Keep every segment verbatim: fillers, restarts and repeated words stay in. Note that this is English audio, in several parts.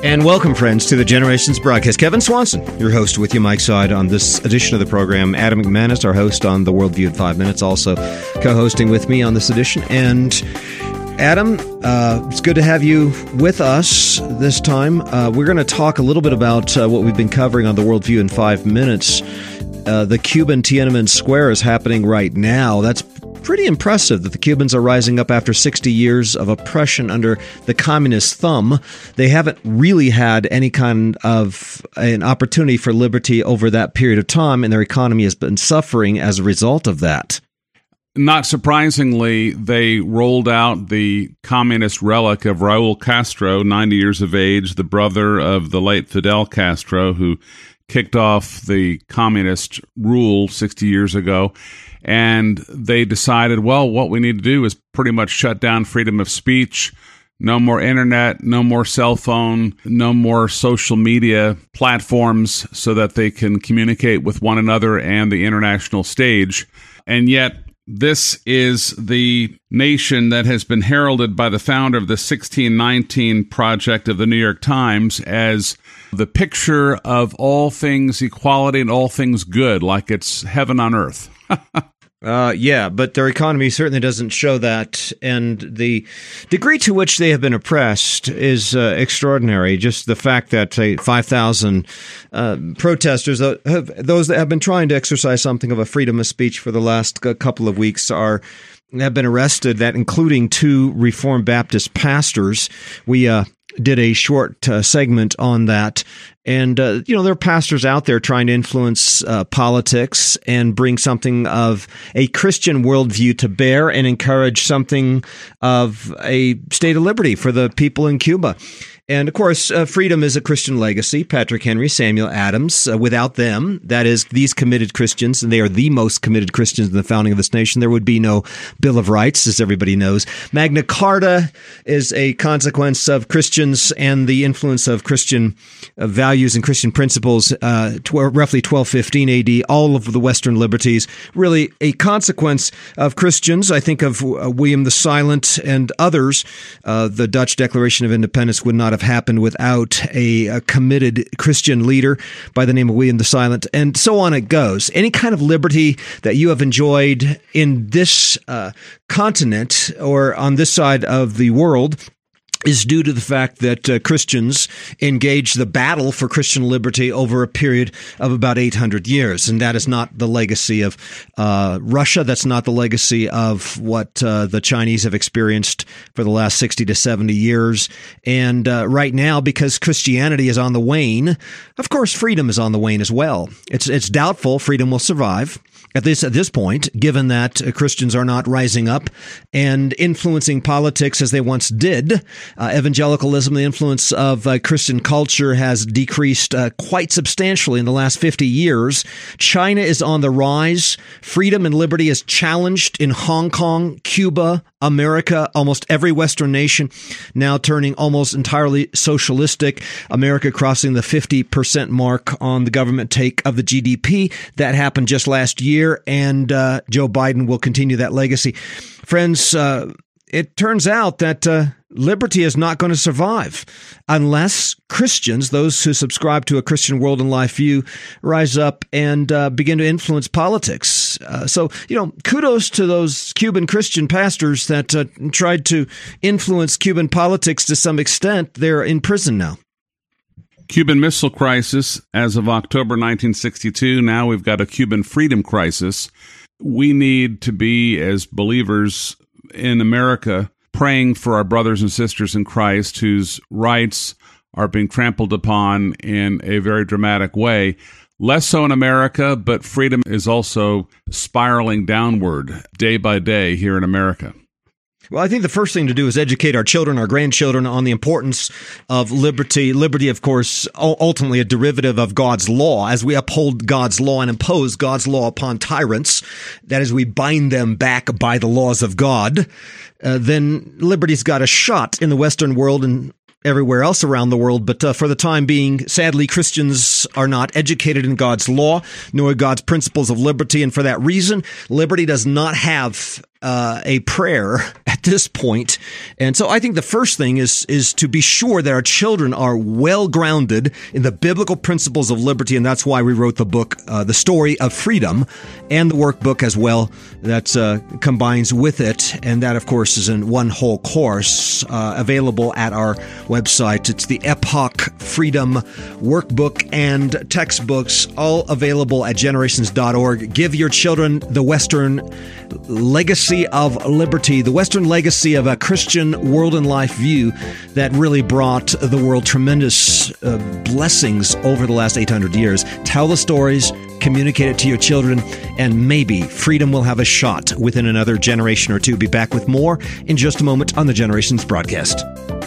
And welcome, friends, to the Generations broadcast. Kevin Swanson, your host, with you, Mike Side, on this edition of the program. Adam McManus, our host on The Worldview in Five Minutes, also co-hosting with me on this edition. And Adam, uh, it's good to have you with us this time. Uh, we're going to talk a little bit about uh, what we've been covering on The Worldview in Five Minutes. Uh, the Cuban Tiananmen Square is happening right now. That's pretty impressive that the Cubans are rising up after sixty years of oppression under the communist thumb. They haven't really had any kind of an opportunity for liberty over that period of time, and their economy has been suffering as a result of that. Not surprisingly, they rolled out the communist relic of Raul Castro, ninety years of age, the brother of the late Fidel Castro, who kicked off the communist rule sixty years ago. And they decided, well, what we need to do is pretty much shut down freedom of speech. No more internet, no more cell phone, no more social media platforms so that they can communicate with one another and the international stage. And yet, this is the nation that has been heralded by the founder of the sixteen nineteen Project of the New York Times as the picture of all things equality and all things good, like it's heaven on earth. Uh, yeah, but their economy certainly doesn't show that, and the degree to which they have been oppressed is uh, extraordinary. Just the fact that, say, five thousand uh, protesters, uh, have, those that have been trying to exercise something of a freedom of speech for the last uh, couple of weeks, are have been arrested, that including two Reformed Baptist pastors. We uh, did a short uh, segment on that. And, uh, you know, there are pastors out there trying to influence uh, politics and bring something of a Christian worldview to bear and encourage something of a state of liberty for the people in Cuba. And, of course, uh, freedom is a Christian legacy. Patrick Henry, Samuel Adams, uh, without them, that is, these committed Christians, and they are the most committed Christians in the founding of this nation, there would be no Bill of Rights, as everybody knows. Magna Carta is a consequence of Christians and the influence of Christian uh, values and Christian principles, uh, tw- roughly twelve fifteen A D, all of the Western liberties, really a consequence of Christians. I think of uh, William the Silent and others. Uh, the Dutch Declaration of Independence would not have happened without a, a committed Christian leader by the name of William the Silent, and so on it goes. Any kind of liberty that you have enjoyed in this uh, continent or on this side of the world is due to the fact that uh, Christians engaged the battle for Christian liberty over a period of about eight hundred years. And that is not the legacy of uh, Russia. That's not the legacy of what uh, the Chinese have experienced for the last sixty to seventy years. And uh, right now, because Christianity is on the wane, of course, freedom is on the wane as well. It's, it's doubtful freedom will survive. At this at this point, given that uh, Christians are not rising up and influencing politics as they once did, uh, evangelicalism, the influence of uh, Christian culture has decreased uh, quite substantially in the last fifty years. China is on the rise. Freedom and liberty is challenged in Hong Kong, Cuba, America, almost every Western nation now turning almost entirely socialistic. America crossing the fifty percent mark on the government take of the G D P. That happened just last year. And uh, Joe Biden will continue that legacy. Friends, uh, it turns out that uh, liberty is not going to survive unless Christians, those who subscribe to a Christian world and life view, rise up and uh, begin to influence politics. Uh, so, you know, kudos to those Cuban Christian pastors that uh, tried to influence Cuban politics to some extent. They're in prison now. Cuban Missile Crisis as of October nineteen sixty-two. Now we've got a Cuban freedom crisis. We need to be, as believers in America, praying for our brothers and sisters in Christ whose rights are being trampled upon in a very dramatic way. Less so in America, but freedom is also spiraling downward day by day here in America. Well, I think the first thing to do is educate our children, our grandchildren on the importance of liberty. Liberty, of course, ultimately a derivative of God's law. As we uphold God's law and impose God's law upon tyrants, that is, we bind them back by the laws of God, uh, then liberty's got a shot in the Western world and everywhere else around the world. But uh, for the time being, sadly, Christians are not educated in God's law, nor God's principles of liberty. And for that reason, liberty does not have uh, a prayer at this point. And so I think the first thing is is to be sure that our children are well grounded in the biblical principles of liberty, and that's why we wrote the book, uh, The Story of Freedom, and the workbook as well that uh, combines with it. And that, of course, is in one whole course uh, available at our website. It's the Epoch Freedom Workbook and textbooks, all available at generations dot org. Give your children the Western legacy of liberty, the Western legacy of a Christian world and life view that really brought the world tremendous uh, blessings over the last eight hundred years. Tell the stories, communicate it to your children, and maybe freedom will have a shot within another generation or two. Be back with more in just a moment on the Generations broadcast.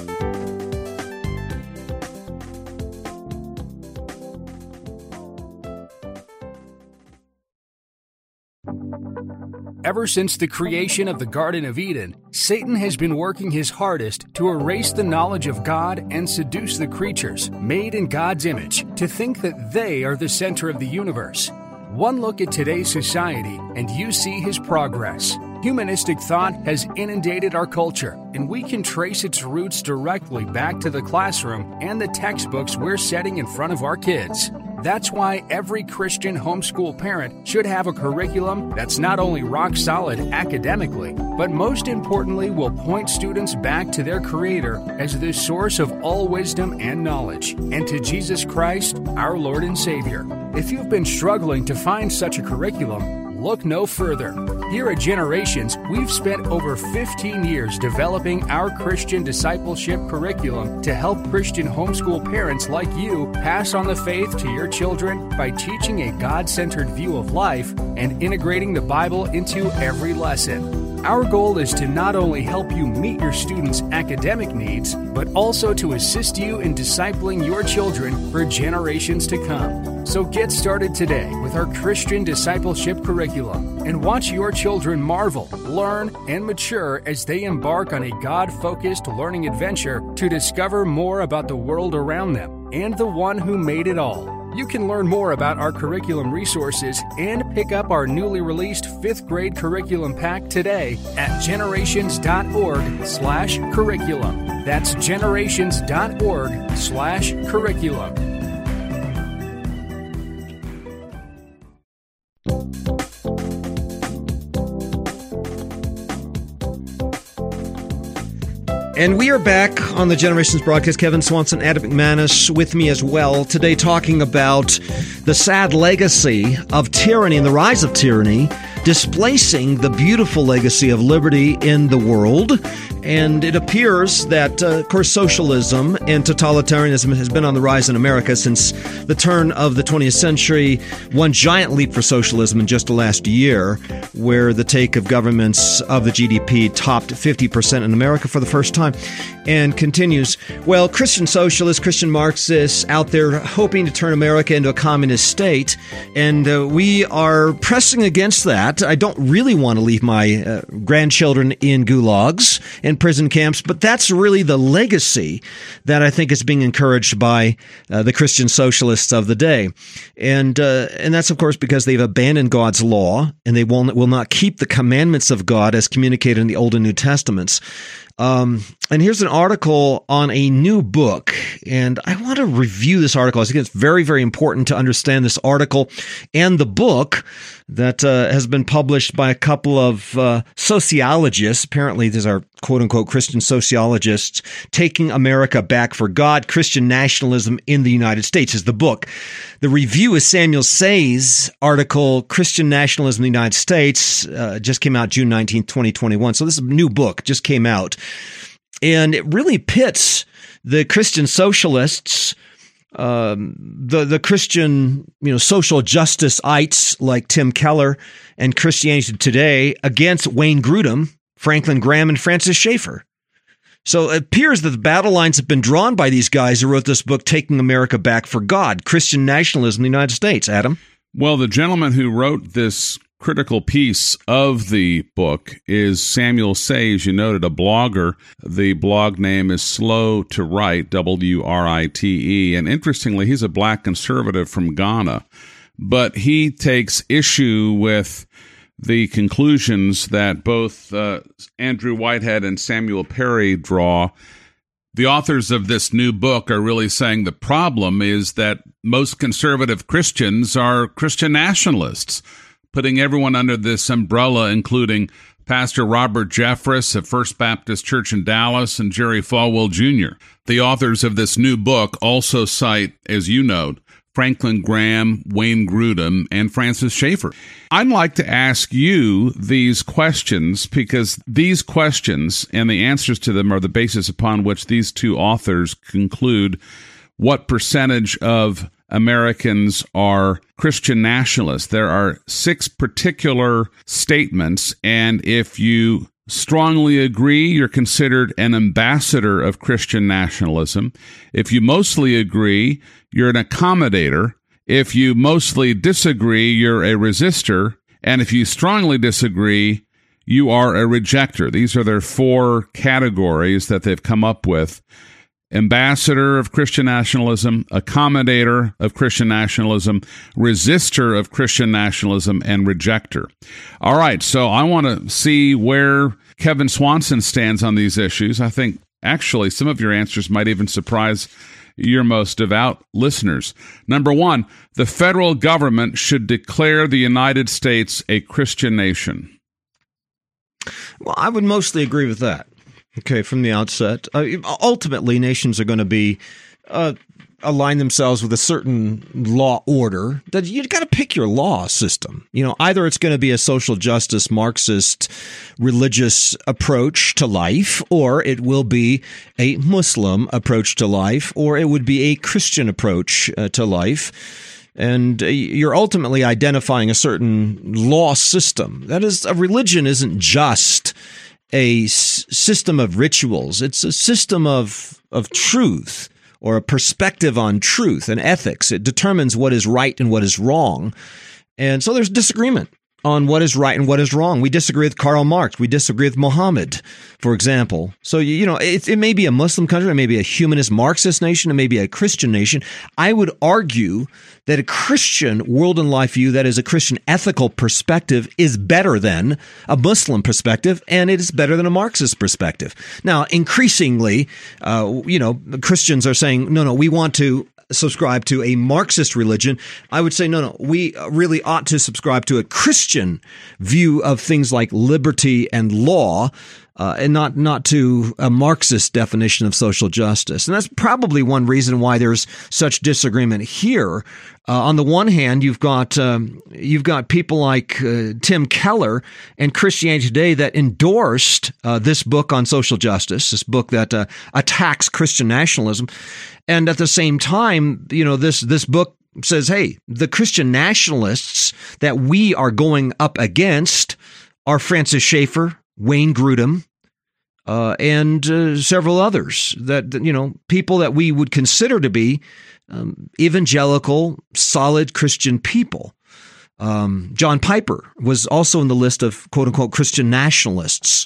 Ever since the creation of the Garden of Eden, Satan has been working his hardest to erase the knowledge of God and seduce the creatures, made in God's image, to think that they are the center of the universe. One look at today's society, and you see his progress. Humanistic thought has inundated our culture, and we can trace its roots directly back to the classroom and the textbooks we're setting in front of our kids. That's why every Christian homeschool parent should have a curriculum that's not only rock solid academically, but most importantly will point students back to their Creator as the source of all wisdom and knowledge, and to Jesus Christ, our Lord and Savior. If you've been struggling to find such a curriculum, look no further. Here at Generations, we've spent over fifteen years developing our Christian discipleship curriculum to help Christian homeschool parents like you pass on the faith to your children by teaching a God-centered view of life and integrating the Bible into every lesson. Our goal is to not only help you meet your students' academic needs, but also to assist you in discipling your children for generations to come. So get started today with our Christian discipleship curriculum and watch your children marvel, learn, and mature as they embark on a God-focused learning adventure to discover more about the world around them and the one who made it all. You can learn more about our curriculum resources and pick up our newly released fifth grade curriculum pack today at generations dot org slash curriculum. That's generations dot org slash curriculum. And we are back on the Generations broadcast. Kevin Swanson, Adam McManus with me as well, today talking about the sad legacy of tyranny and the rise of tyranny, displacing the beautiful legacy of liberty in the world. And it appears that, uh, of course, socialism and totalitarianism has been on the rise in America since the turn of the twentieth century. One giant leap for socialism in just the last year, where the take of governments of the G D P topped fifty percent in America for the first time, and continues. Well, Christian socialists, Christian Marxists out there hoping to turn America into a communist state, and uh, we are pressing against that. I don't really want to leave my uh, grandchildren in gulags and prison camps, but that's really the legacy that I think is being encouraged by uh, the Christian socialists of the day. And uh, and that's, of course, because they've abandoned God's law, and they will, will not keep the commandments of God as communicated in the Old and New Testaments. Um, and here's an article on a new book, and I want to review this article. I think it's very, very important to understand this article and the book that uh, has been published by a couple of uh, sociologists. Apparently, these are quote-unquote Christian sociologists. Taking America Back for God, Christian Nationalism in the United States is the book. The review is Samuel Say's article, Christian Nationalism in the United States, uh, just came out June nineteenth, twenty twenty-one. So this is a new book, just came out. And it really pits the Christian socialists, um, the the Christian, you know, social justice-ites like Tim Keller and Christianity Today against Wayne Grudem, Franklin Graham, and Francis Schaeffer. So it appears that the battle lines have been drawn by these guys who wrote this book, Taking America Back for God, Christian Nationalism in the United States. Adam? Well, the gentleman who wrote this critical piece of the book is Samuel Say, as you noted, a blogger. The blog name is Slow to Write, W R I T E. And interestingly, he's a black conservative from Ghana. But he takes issue with the conclusions that both uh, Andrew Whitehead and Samuel Perry draw. The authors of this new book are really saying the problem is that most conservative Christians are Christian nationalists, putting everyone under this umbrella, including Pastor Robert Jeffress of First Baptist Church in Dallas and Jerry Falwell Junior The authors of this new book also cite, as you note, Franklin Graham, Wayne Grudem, and Francis Schaeffer. I'd like to ask you these questions because these questions and the answers to them are the basis upon which these two authors conclude what percentage of Americans are Christian nationalists. There are six particular statements, and if you strongly agree, you're considered an ambassador of Christian nationalism. If you mostly agree, you're an accommodator. If you mostly disagree, you're a resistor. And if you strongly disagree, you are a rejecter. These are their four categories that they've come up with. Ambassador of Christian nationalism, accommodator of Christian nationalism, resistor of Christian nationalism, and rejecter. All right, so I want to see where Kevin Swanson stands on these issues. I think actually some of your answers might even surprise your most devout listeners. Number one, the federal government should declare the United States a Christian nation. Well, I would mostly agree with that. Okay, from the outset. Uh, ultimately, nations are going to be uh, align themselves with a certain law order. That you got to pick your law system. You know, either it's going to be a social justice, Marxist, religious approach to life, or it will be a Muslim approach to life, or it would be a Christian approach uh, to life. And you're ultimately identifying a certain law system. That is, a religion isn't just a s- system of rituals. It's a system of of truth, or a perspective on truth and ethics. It determines what is right and what is wrong. And so there's disagreement on what is right and what is wrong. We disagree with Karl Marx. We disagree with Muhammad, for example. So, you know, it, it may be a Muslim country, it may be a humanist Marxist nation, it may be a Christian nation. I would argue that a Christian world and life view, that is a Christian ethical perspective, is better than a Muslim perspective, and it is better than a Marxist perspective. Now, increasingly, uh, you know, Christians are saying, no, no, we want to subscribe to a Marxist religion. I would say, no, no, we really ought to subscribe to a Christian view of things like liberty and law, uh, and not not to a Marxist definition of social justice. And that's probably one reason why there's such disagreement here. Uh, on the one hand, you've got um, you've got people like uh, Tim Keller and Christianity Today that endorsed uh, this book on social justice, this book that uh, attacks Christian nationalism. And at the same time, you know, this this book says, hey, the Christian nationalists that we are going up against are Francis Schaeffer, Wayne Grudem, uh, and uh, several others that, you know, people that we would consider to be um, evangelical, solid Christian people. Um, John Piper was also in the list of quote unquote Christian nationalists.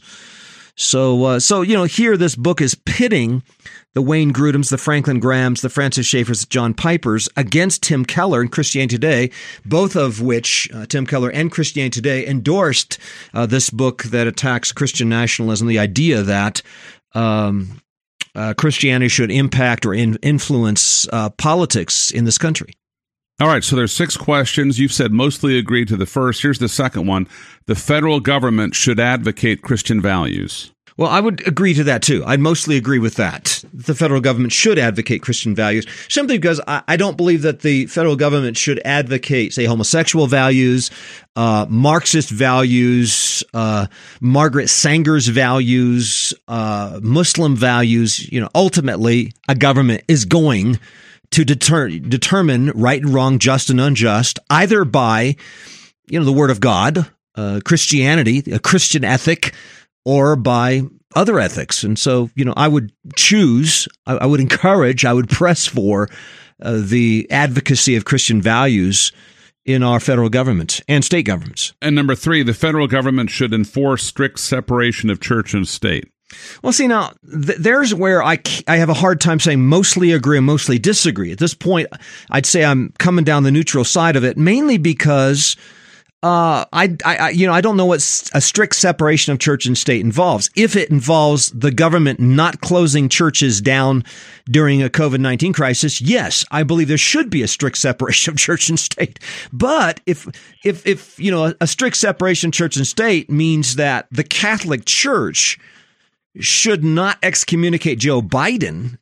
So, uh, so you know, here this book is pitting the Wayne Grudems, the Franklin Grahams, the Francis Schaeffers, the John Pipers against Tim Keller and Christianity Today, both of which, uh, Tim Keller and Christianity Today, endorsed uh, this book that attacks Christian nationalism, the idea that um, uh, Christianity should impact or in, influence uh, politics in this country. All right, so there's six questions. You've said mostly agree to the first. Here's the second one. The federal government should advocate Christian values. Well, I would agree to that, too. I'd mostly agree with that. The federal government should advocate Christian values, simply because I, I don't believe that the federal government should advocate, say, homosexual values, uh, Marxist values, uh, Margaret Sanger's values, uh, Muslim values. You know, ultimately, a government is going to deter, determine right and wrong, just and unjust, either by, you know, the Word of God, uh, Christianity, a Christian ethic, or by other ethics. And so, you know, I would choose, I, I would encourage, I would press for uh, the advocacy of Christian values in our federal government and state governments. And number three, the federal government should enforce strict separation of church and state. Well, see, now, th- there's where I, I have a hard time saying mostly agree and mostly disagree. At this point, I'd say I'm coming down the neutral side of it, mainly because Uh, I, I, you know, I don't know what a strict separation of church and state involves. If it involves the government not closing churches down during a COVID nineteen crisis, yes, I believe there should be a strict separation of church and state. But if, if, if, you know, a strict separation of church and state means that the Catholic Church should not excommunicate Joe Biden,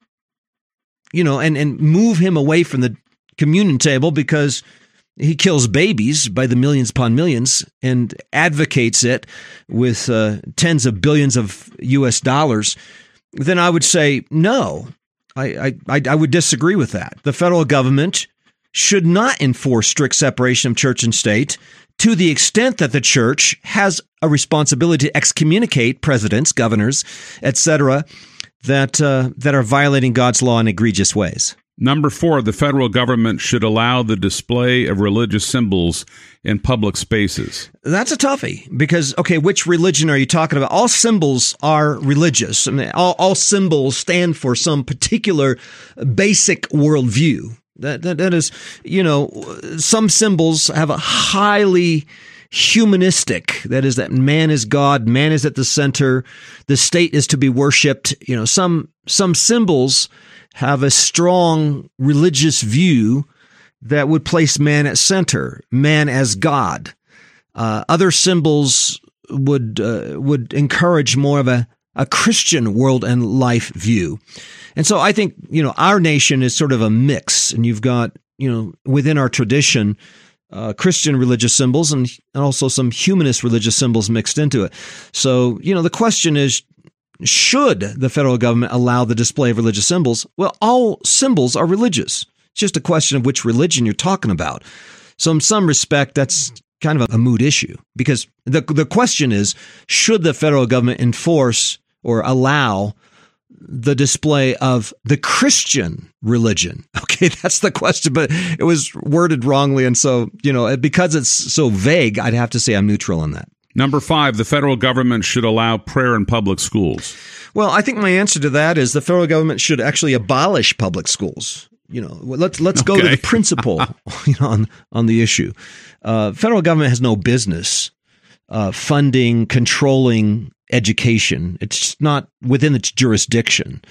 you know, and, and move him away from the communion table because he kills babies by the millions upon millions and advocates it with uh, tens of billions of U S dollars, then I would say no. I, I I would disagree with that. The federal government should not enforce strict separation of church and state to the extent that the church has a responsibility to excommunicate presidents, governors, et cetera, that uh, that are violating God's law in egregious ways. Number four, the federal government should allow the display of religious symbols in public spaces. That's a toughie because, okay, which religion are you talking about? All symbols are religious. I mean, all, all symbols stand for some particular basic worldview. That, that that is, you know, some symbols have a highly humanistic, that is, that man is God, man is at the center, the state is to be worshipped. You know, some some symbols have a strong religious view that would place man at center, man as God. Uh, other symbols would uh, would encourage more of a, a Christian world and life view. And so I think, you know, our nation is sort of a mix, and you've got, you know, within our tradition, uh, Christian religious symbols and, and also some humanist religious symbols mixed into it. So, you know, the question is, should the federal government allow the display of religious symbols? Well, all symbols are religious. It's just a question of which religion you're talking about. So in some respect, that's kind of a moot issue, because the the question is, should the federal government enforce or allow the display of the Christian religion? Okay, that's the question, but it was worded wrongly. And so, you know, because it's so vague, I'd have to say I'm neutral on that. Number five, the federal government should allow prayer in public schools. Well, I think my answer to that is the federal government should actually abolish public schools. You know, let's let's go okay. to the principle you know, on on the issue. Uh, federal government has no business uh, funding, controlling education. It's not within its jurisdiction.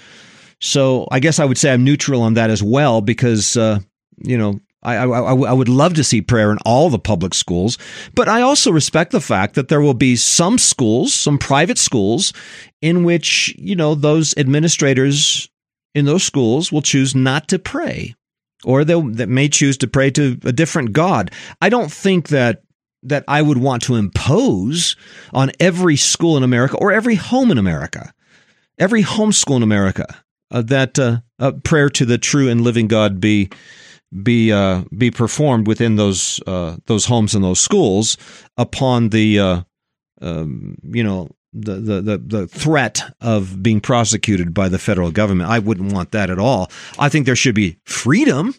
So I guess I would say I'm neutral on that as well, because uh, you know. I, I, I would love to see prayer in all the public schools, but I also respect the fact that there will be some schools, some private schools, in which, you know, those administrators in those schools will choose not to pray, or they that may choose to pray to a different God. I don't think that that I would want to impose on every school in America or every home in America, every homeschool in America, uh, that uh, uh, prayer to the true and living God be. be uh, be performed within those uh, those homes and those schools upon the uh, um, you know the, the the the threat of being prosecuted by the federal government. I wouldn't want that at all. I think there should be freedom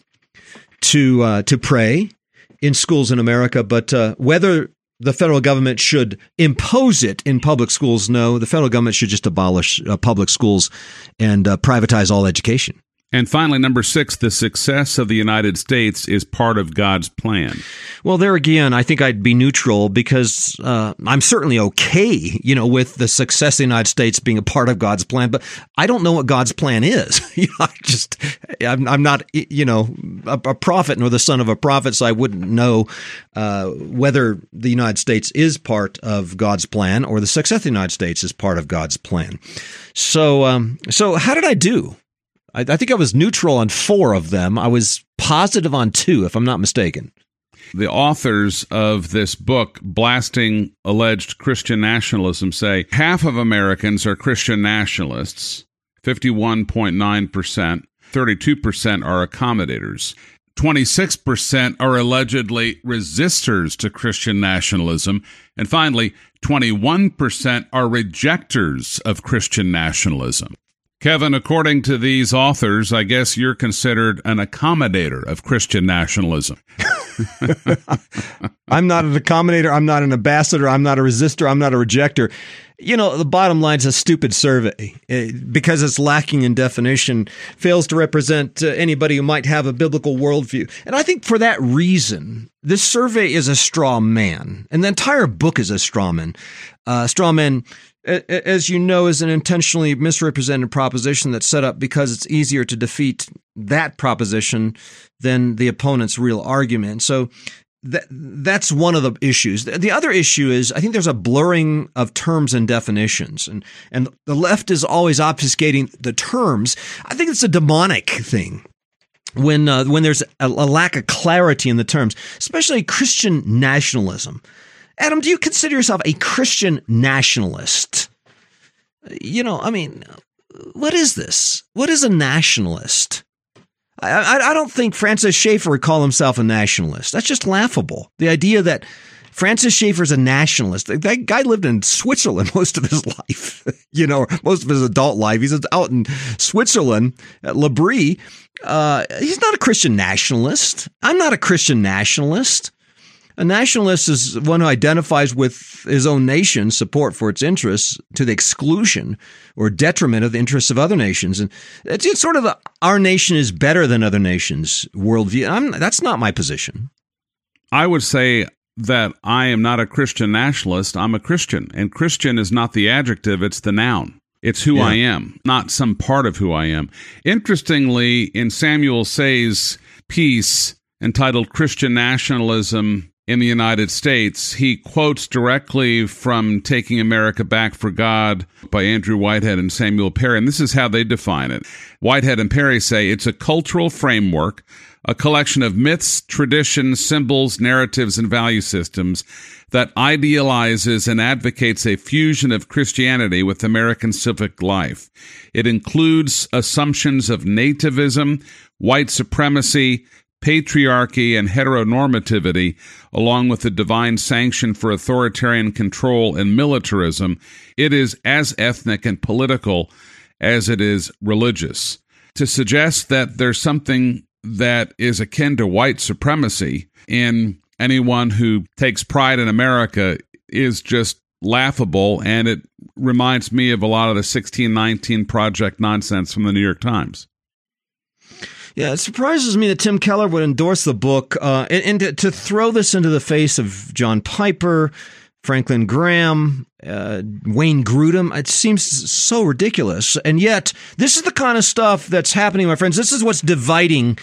to uh, to pray in schools in America, but uh, whether the federal government should impose it in public schools, no. The federal government should just abolish uh, public schools and uh, privatize all education. And finally, number six, the success of the United States is part of God's plan. Well, there again, I think I'd be neutral, because uh, I'm certainly okay, you know, with the success of the United States being a part of God's plan, but I don't know what God's plan is. you know, I just, I'm, I'm not, you know, a, a prophet nor the son of a prophet, so I wouldn't know uh, whether the United States is part of God's plan or the success of the United States is part of God's plan. So, um, so how did I do? I think I was neutral on four of them. I was positive on two, if I'm not mistaken. The authors of this book, Blasting Alleged Christian Nationalism, say half of Americans are Christian nationalists, fifty-one point nine percent, thirty-two percent are accommodators, twenty-six percent are allegedly resistors to Christian nationalism, and finally, twenty-one percent are rejectors of Christian nationalism. Kevin, according to these authors, I guess you're considered an accommodator of Christian nationalism. I'm not an accommodator. I'm not an ambassador. I'm not a resistor. I'm not a rejector. you know, the bottom line is a stupid survey because it's lacking in definition, fails to represent uh, anybody who might have a biblical worldview. And I think for that reason, this survey is a straw man, and the entire book is a straw man. Uh, straw man, as you know, is an intentionally misrepresented proposition that's set up because it's easier to defeat that proposition than the opponent's real argument. So that that's one of the issues. The other issue is I think there's a blurring of terms and definitions, and and the left is always obfuscating the terms. I think it's a demonic thing when uh, when there's a, a lack of clarity in the terms, especially Christian nationalism. Adam, do you consider yourself a Christian nationalist? You know, I mean, what is this? What is a nationalist? I, I, I don't think Francis Schaeffer would call himself a nationalist. That's just laughable. The idea that Francis Schaeffer is a nationalist. That guy lived in Switzerland most of his life, you know, most of his adult life. He's out in Switzerland at L'Abri. Uh, he's not a Christian nationalist. I'm not a Christian nationalist. A nationalist is one who identifies with his own nation's support for its interests to the exclusion or detriment of the interests of other nations. And it's, it's sort of a, our nation is better than other nations worldview. I'm, that's not my position. I would say that I am not a Christian nationalist. I'm a Christian. And Christian is not the adjective, it's the noun. It's who yeah. I am, not some part of who I am. Interestingly, in Samuel Say's piece entitled Christian Nationalism in the United States, he quotes directly from Taking America Back for God by Andrew Whitehead and Samuel Perry, and this is how they define it. Whitehead and Perry say it's a cultural framework, a collection of myths, traditions, symbols, narratives, and value systems that idealizes and advocates a fusion of Christianity with American civic life. It includes assumptions of nativism, white supremacy, patriarchy, and heteronormativity, along with the divine sanction for authoritarian control and militarism. It is as ethnic and political as it is religious. To suggest that there's something that is akin to white supremacy in anyone who takes pride in America is just laughable, and it reminds me of a lot of the sixteen nineteen Project nonsense from the New York Times. Yeah, it surprises me that Tim Keller would endorse the book uh, and, and to, to throw this into the face of John Piper, Franklin Graham, uh, Wayne Grudem. It seems so ridiculous. And yet, this is the kind of stuff that's happening, my friends. This is what's dividing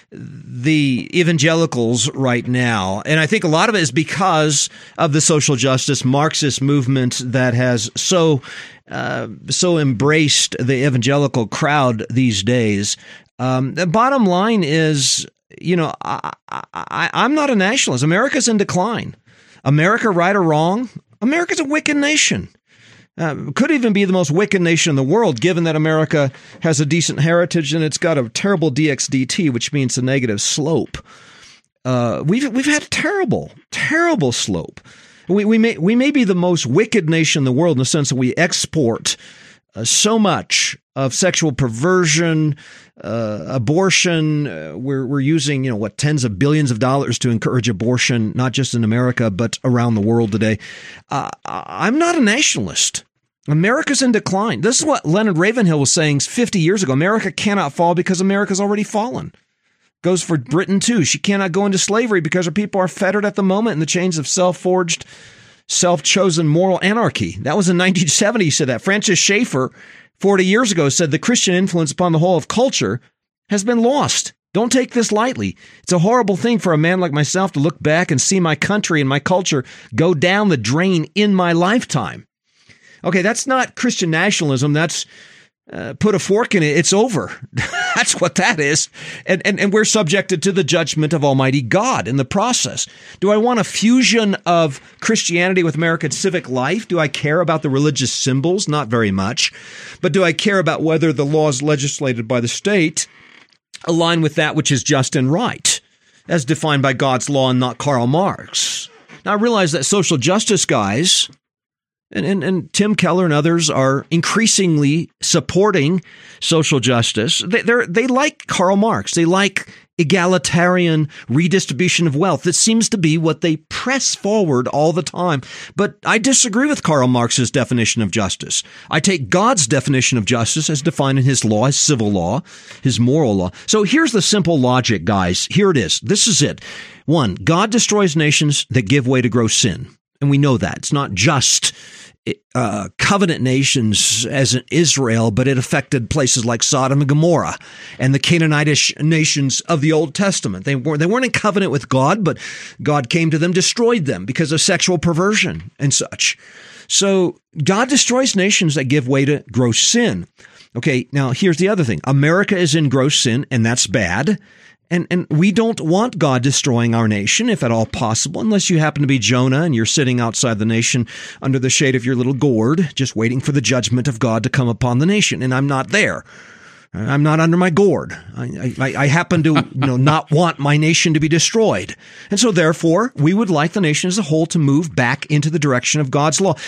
the evangelicals right now. And I think a lot of it is because of the social justice Marxist movement that has so uh, so embraced the evangelical crowd these days. Um, the bottom line is, you know, I, I, I'm not a nationalist. America's in decline. America, right or wrong, America's a wicked nation. Uh, could even be the most wicked nation in the world, given that America has a decent heritage and it's got a terrible D X D T, which means a negative slope. Uh, we've we've had terrible, terrible slope. We we may we may be the most wicked nation in the world in the sense that we export uh, so much of sexual perversion, uh, abortion. Uh, we're we're using, you know, what, tens of billions of dollars to encourage abortion, not just in America, but around the world today. Uh, I'm not a nationalist. America's in decline. This is what Leonard Ravenhill was saying fifty years ago. America cannot fall because America's already fallen. Goes for Britain, too. She cannot go into slavery because her people are fettered at the moment in the chains of self-forged, self-chosen moral anarchy. That was in nineteen seventy, he said that. Francis Schaeffer, forty years ago, said the Christian influence upon the whole of culture has been lost. Don't take this lightly. It's a horrible thing for a man like myself to look back and see my country and my culture go down the drain in my lifetime. Okay, that's not Christian nationalism. That's uh, put a fork in it. It's over. That's what that is. And, and, and we're subjected to the judgment of Almighty God in the process. Do I want a fusion of Christianity with American civic life? Do I care about the religious symbols? Not very much. But do I care about whether the laws legislated by the state align with that which is just and right, as defined by God's law and not Karl Marx? Now, I realize that social justice guys And, and, and Tim Keller and others are increasingly supporting social justice. They they're, they like Karl Marx. They like egalitarian redistribution of wealth. That seems to be what they press forward all the time. But I disagree with Karl Marx's definition of justice. I take God's definition of justice as defined in his law, his civil law, his moral law. So here's the simple logic, guys. Here it is. This is it. One, God destroys nations that give way to gross sin. And we know that. It's not just Uh, covenant nations as in Israel, but it affected places like Sodom and Gomorrah and the Canaanitish nations of the Old Testament. They weren't, they weren't in covenant with God, but God came to them, destroyed them because of sexual perversion and such. So God destroys nations that give way to gross sin. Okay, now here's the other thing. America is in gross sin, and that's bad. And and we don't want God destroying our nation, if at all possible, unless you happen to be Jonah and you're sitting outside the nation under the shade of your little gourd, just waiting for the judgment of God to come upon the nation. And I'm not there. I'm not under my gourd. I, I, I happen to you know, not want my nation to be destroyed. And so therefore, we would like the nation as a whole to move back into the direction of God's law.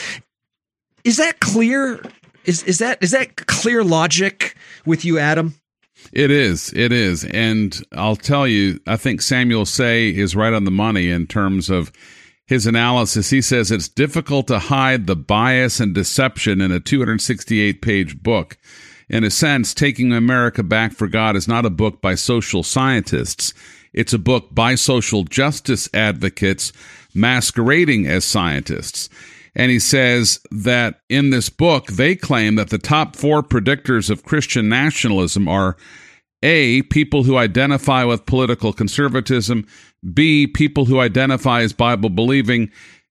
Is that clear? Is, is that is that clear logic with you, Adam? It is. It is. And I'll tell you, I think Samuel Say is right on the money in terms of his analysis. He says it's difficult to hide the bias and deception in a two hundred sixty-eight page book. In a sense, Taking America Back for God is not a book by social scientists. It's a book by social justice advocates masquerading as scientists. And he says that in this book, they claim that the top four predictors of Christian nationalism are A, people who identify with political conservatism, B, people who identify as Bible-believing,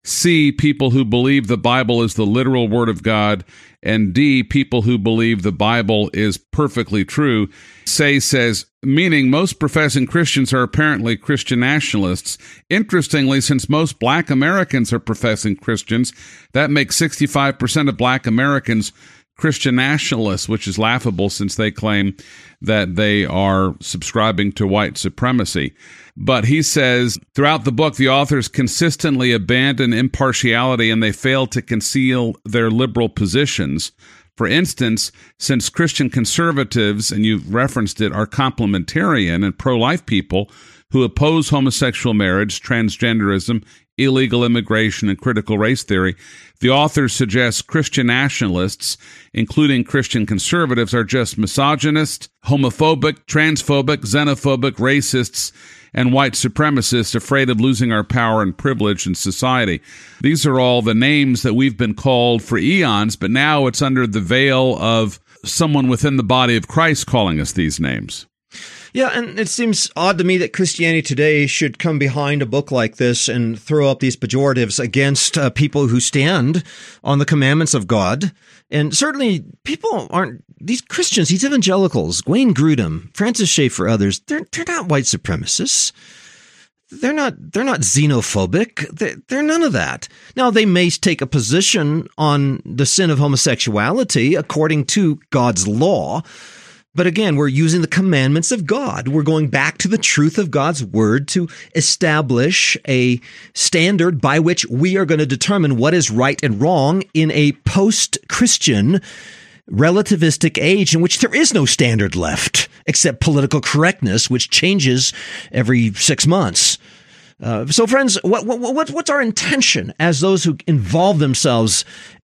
C, people who believe the Bible is the literal Word of God, and D, people who believe the Bible is perfectly true. Say says, meaning most professing Christians are apparently Christian nationalists. Interestingly, since most black Americans are professing Christians, that makes sixty-five percent of black Americans Christian nationalists, which is laughable since they claim that they are subscribing to white supremacy. But he says, throughout the book, the authors consistently abandon impartiality and they fail to conceal their liberal positions. For instance, since Christian conservatives, and you've referenced it, are complementarian and pro-life people who oppose homosexual marriage, transgenderism, illegal immigration, and critical race theory, the authors suggest Christian nationalists, including Christian conservatives, are just misogynist, homophobic, transphobic, xenophobic, racists, and white supremacists afraid of losing our power and privilege in society. These are all the names that we've been called for eons, but now it's under the veil of someone within the body of Christ calling us these names. Yeah, and it seems odd to me that Christianity Today should come behind a book like this and throw up these pejoratives against uh, people who stand on the commandments of God. And certainly people aren't, these Christians, these evangelicals, Wayne Grudem, Francis Schaeffer, others, they're, they're not white supremacists. They're not, they're not xenophobic. They're, they're none of that. Now, they may take a position on the sin of homosexuality according to God's law. But again, we're using the commandments of God. We're going back to the truth of God's word to establish a standard by which we are going to determine what is right and wrong in a post-Christian relativistic age in which there is no standard left except political correctness, which changes every six months. Uh, so, friends, what, what, what's our intention as those who involve themselves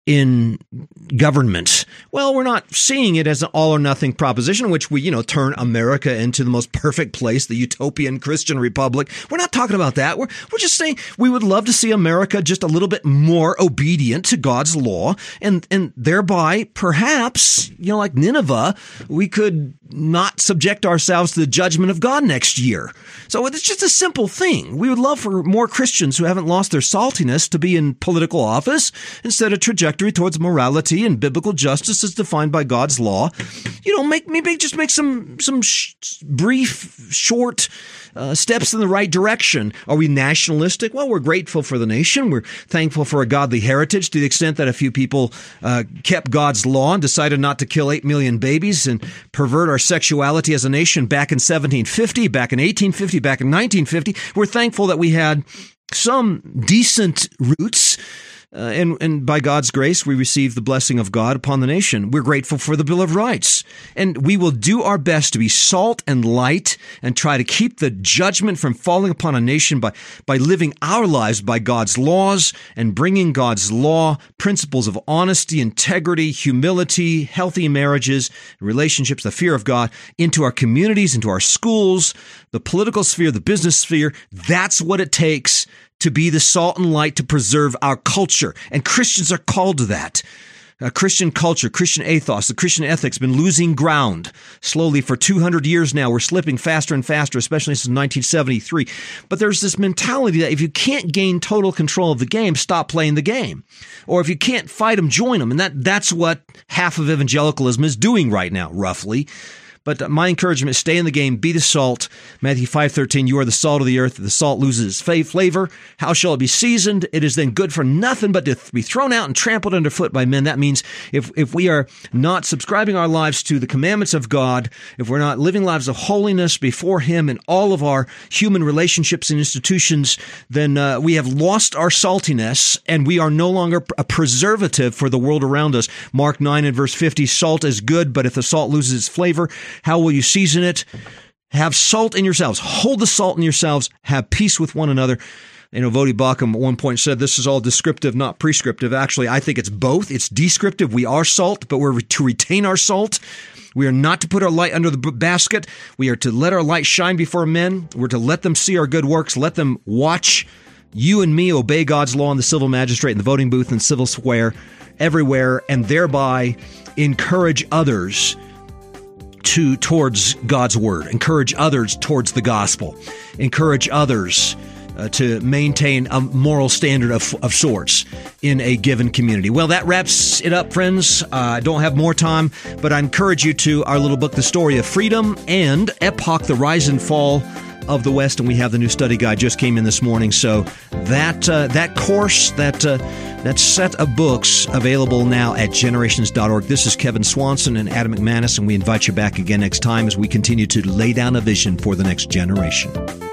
in government? Well, we're not seeing it as an all or nothing proposition, which we, you know, turn America into the most perfect place, the utopian Christian republic. We're not talking about that. We're, we're just saying we would love to see America just a little bit more obedient to God's law, and, and thereby perhaps, you know, like Nineveh, we could not subject ourselves to the judgment of God next year. So it's just a simple thing. We would love for more Christians who haven't lost their saltiness to be in political office instead of trajectory towards morality and biblical justice as defined by God's law. You know, make maybe just make some some sh- brief, short uh, steps in the right direction. Are we nationalistic? Well, we're grateful for the nation. We're thankful for a godly heritage to the extent that a few people uh, kept God's law and decided not to kill eight million babies and pervert our sexuality as a nation back in seventeen fifty, back in eighteen fifty, back in nineteen fifty. We're thankful that we had some decent roots uh, and, and by God's grace, we receive the blessing of God upon the nation. We're grateful for the Bill of Rights. And we will do our best to be salt and light and try to keep the judgment from falling upon a nation by, by living our lives by God's laws and bringing God's law, principles of honesty, integrity, humility, healthy marriages, relationships, the fear of God into our communities, into our schools, the political sphere, the business sphere. That's what it takes to be the salt and light to preserve our culture. And Christians are called to that. Uh, Christian culture, Christian ethos, the Christian ethic's been losing ground slowly for two hundred years now. We're slipping faster and faster, especially since nineteen seventy-three. But there's this mentality that if you can't gain total control of the game, stop playing the game. Or if you can't fight them, join them. And that that's what half of evangelicalism is doing right now, roughly. But my encouragement is stay in the game, be the salt. Matthew five thirteen, you are the salt of the earth. If the salt loses its flavor, how shall it be seasoned? It is then good for nothing but to be thrown out and trampled underfoot by men. That means if, if we are not subscribing our lives to the commandments of God, if we're not living lives of holiness before Him in all of our human relationships and institutions, then uh, we have lost our saltiness and we are no longer a preservative for the world around us. Mark nine and verse fifty, salt is good, but if the salt loses its flavor, how will you season it? Have salt in yourselves. Hold the salt in yourselves. Have peace with one another. You know, Voddie Baucham at one point said this is all descriptive, not prescriptive. Actually, I think it's both. It's descriptive. We are salt, but we're to retain our salt. We are not to put our light under the basket. We are to let our light shine before men. We're to let them see our good works. Let them watch you and me obey God's law in the civil magistrate, in the voting booth, and civil square, everywhere, and thereby encourage others to towards God's word, encourage others towards the gospel, encourage others uh, to maintain a moral standard of, of sorts in a given community. Well, that wraps it up, friends. Uh, I don't have more time, but I encourage you to our little book, The Story of Freedom and Epoch, The Rise and Fall of the West, and we have the new study guide just came in this morning. So that uh, that course, that uh, that set of books available now at generations dot org. This is Kevin Swanson and Adam McManus, and we invite you back again next time as we continue to lay down a vision for the next generation.